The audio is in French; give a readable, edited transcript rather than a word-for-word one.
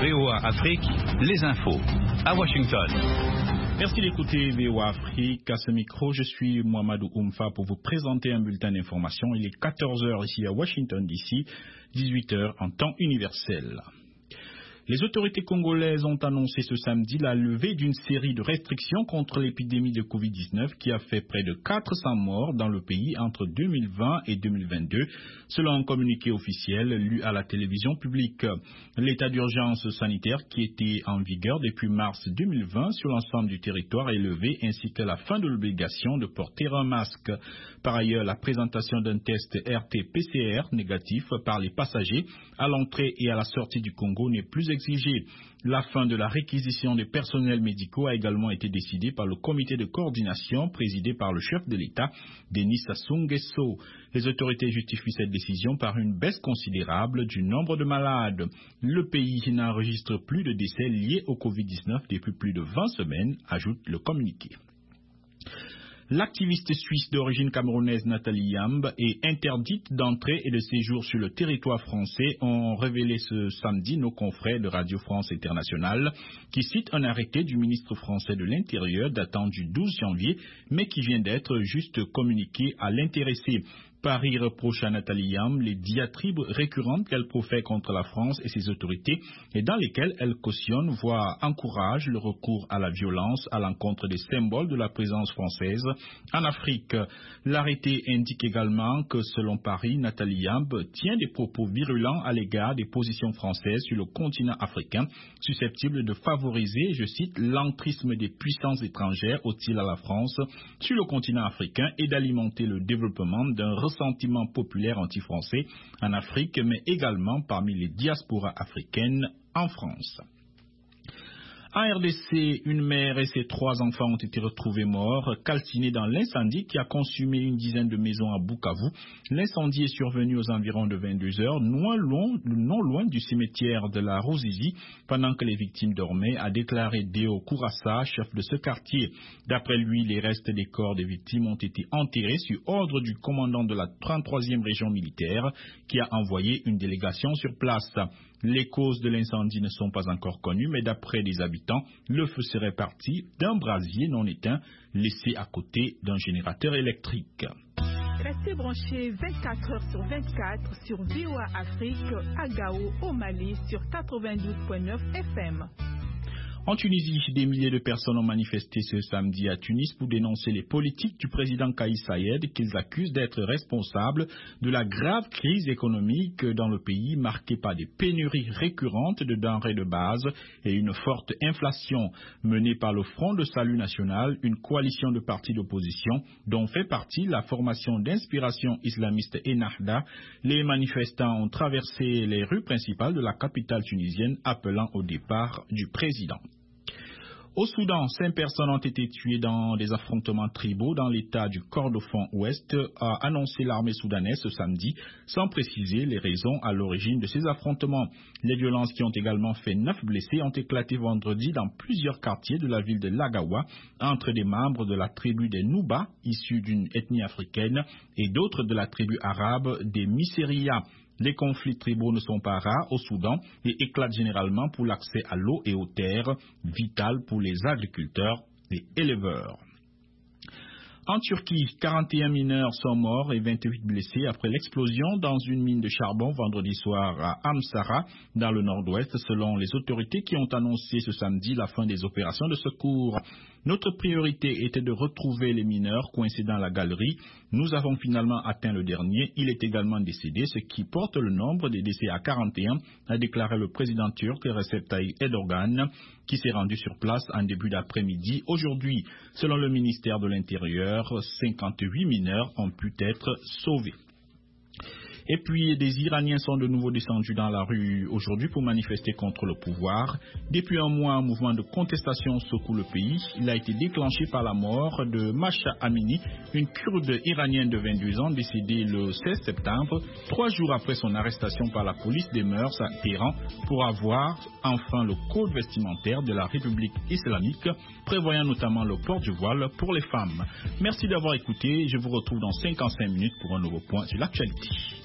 VOA Afrique, les infos. À Washington. Merci d'écouter VOA Afrique. À ce micro, je suis Mohamedou Oumfa pour vous présenter un bulletin d'information. Il est 14h ici à Washington DC, 18h en temps universel. Les autorités congolaises ont annoncé ce samedi la levée d'une série de restrictions contre l'épidémie de Covid-19 qui a fait près de 400 morts dans le pays entre 2020 et 2022, selon un communiqué officiel lu à la télévision publique. L'état d'urgence sanitaire qui était en vigueur depuis mars 2020 sur l'ensemble du territoire est levé, ainsi que la fin de l'obligation de porter un masque. Par ailleurs, la présentation d'un test RT-PCR négatif par les passagers à l'entrée et à la sortie du Congo n'est plus exigé. La fin de la réquisition des personnels médicaux a également été décidée par le comité de coordination présidé par le chef de l'État, Denis Sassou Nguesso. Les autorités justifient cette décision par une baisse considérable du nombre de malades. Le pays n'enregistre plus de décès liés au Covid-19 depuis plus de 20 semaines, ajoute le communiqué. L'activiste suisse d'origine camerounaise Nathalie Yamb est interdite d'entrée et de séjour sur le territoire français, ont révélé ce samedi nos confrères de Radio France Internationale, qui citent un arrêté du ministre français de l'Intérieur datant du 12 janvier, mais qui vient d'être juste communiqué à l'intéressé. Paris reproche à Nathalie Yamb les diatribes récurrentes qu'elle profère contre la France et ses autorités et dans lesquelles elle cautionne, voire encourage le recours à la violence à l'encontre des symboles de la présence française en Afrique. L'arrêté indique également que, selon Paris, Nathalie Yamb tient des propos virulents à l'égard des positions françaises sur le continent africain, susceptibles de favoriser, je cite, l'entrisme des puissances étrangères hostiles à la France sur le continent africain et d'alimenter le développement d'un ressentiment populaire anti-français en Afrique, mais également parmi les diasporas africaines en France. En RDC, une mère et ses 3 enfants ont été retrouvés morts, calcinés dans l'incendie qui a consumé une dizaine de maisons à Bukavu. L'incendie est survenu aux environs de 22 heures, non loin du cimetière de la Ruzizi, pendant que les victimes dormaient, a déclaré Deo Kourassa, chef de ce quartier. D'après lui, les restes des corps des victimes ont été enterrés sur ordre du commandant de la 33e région militaire, qui a envoyé une délégation sur place. Les causes de l'incendie ne sont pas encore connues, mais d'après des habitants, le feu serait parti d'un brasier non éteint laissé à côté d'un générateur électrique. Restez branchés 24 heures sur 24 sur VOA Afrique à Gao, au Mali, sur 92.9 FM. En Tunisie, des milliers de personnes ont manifesté ce samedi à Tunis pour dénoncer les politiques du président Kais Saied qu'ils accusent d'être responsables de la grave crise économique dans le pays marquée par des pénuries récurrentes de denrées de base et une forte inflation. Menée par le Front de Salut National, une coalition de partis d'opposition dont fait partie la formation d'inspiration islamiste Ennahda, les manifestants ont traversé les rues principales de la capitale tunisienne appelant au départ du président. Au Soudan, 5 personnes ont été tuées dans des affrontements tribaux dans l'état du Kordofan Ouest, a annoncé l'armée soudanaise ce samedi, sans préciser les raisons à l'origine de ces affrontements. Les violences qui ont également fait 9 blessés ont éclaté vendredi dans plusieurs quartiers de la ville de Lagawa, entre des membres de la tribu des Nouba, issus d'une ethnie africaine, et d'autres de la tribu arabe des Miseria. Les conflits tribaux ne sont pas rares au Soudan et éclatent généralement pour l'accès à l'eau et aux terres, vital pour les agriculteurs et éleveurs. En Turquie, 41 mineurs sont morts et 28 blessés après l'explosion dans une mine de charbon vendredi soir à Amsara, dans le nord-ouest, selon les autorités qui ont annoncé ce samedi la fin des opérations de secours. Notre priorité était de retrouver les mineurs coincés dans la galerie. Nous avons finalement atteint le dernier. Il est également décédé, ce qui porte le nombre des décès à 41, a déclaré le président turc Recep Tayyip Erdogan, qui s'est rendu sur place en début d'après-midi aujourd'hui. Selon le ministère de l'Intérieur, 58 mineurs ont pu être sauvés. Et puis, des Iraniens sont de nouveau descendus dans la rue aujourd'hui pour manifester contre le pouvoir. Depuis un mois, un mouvement de contestation secoue le pays. Il a été déclenché par la mort de Masha Amini, une Kurde iranienne de 22 ans décédée le 16 septembre, 3 jours après son arrestation par la police des mœurs à Téhéran pour avoir enfin le code vestimentaire de la République islamique, prévoyant notamment le port du voile pour les femmes. Merci d'avoir écouté. Je vous retrouve dans 55 minutes pour un nouveau point sur l'actualité.